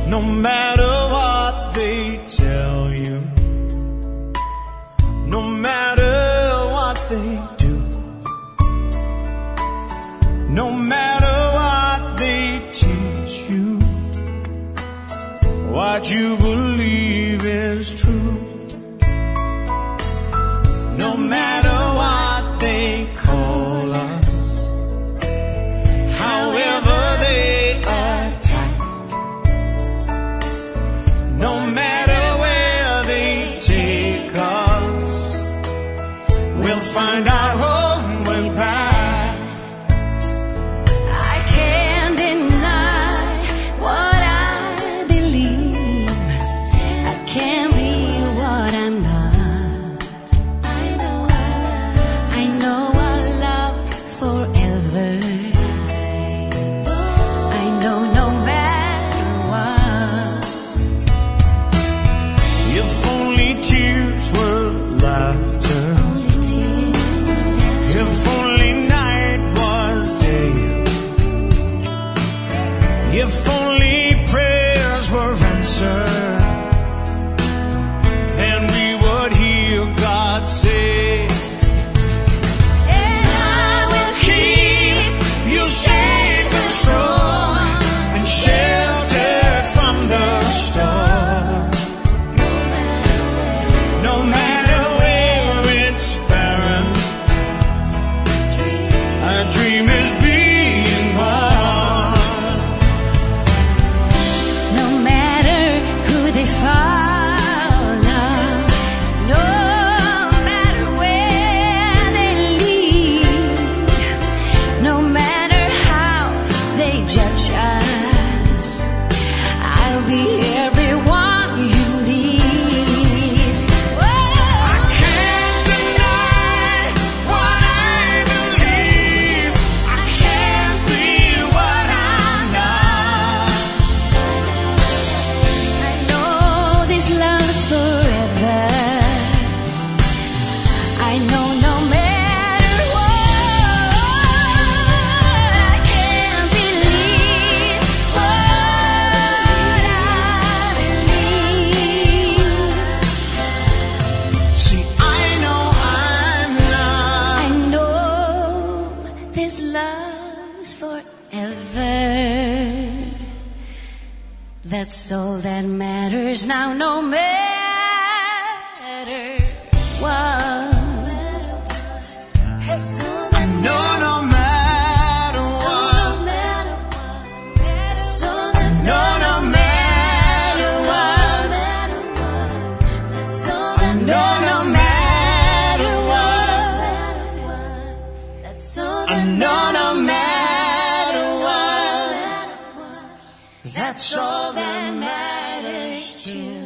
No matter what they tell you, no matter what they do, no matter what they teach you, what you believe is true. No matter what they call us, however they attack, no matter where they take us, we'll find our own way back. I can't deny what I believe. I can't be what I'm not. I know our love forever. I know no matter what. If only tears were laughter, if only night was day, if only prayers were answered, then we would hear God say, And I will keep you safe and strong and sheltered from the storm. No matter where it's barren, a dream is being born. no matter who they follow, no matter where they lead, no matter how they judge us, I'll be everyone you need. I can't deny what I believe. I can't be what I'm not. I know this love's forever. I know no matter what, I can't believe what I believe. See, I know I'm not. I know this love's forever. That's all that matters now, no matter what. I know no matter what. I know no matter what. I know no matter what. I know no matter what. That's all that matters to me.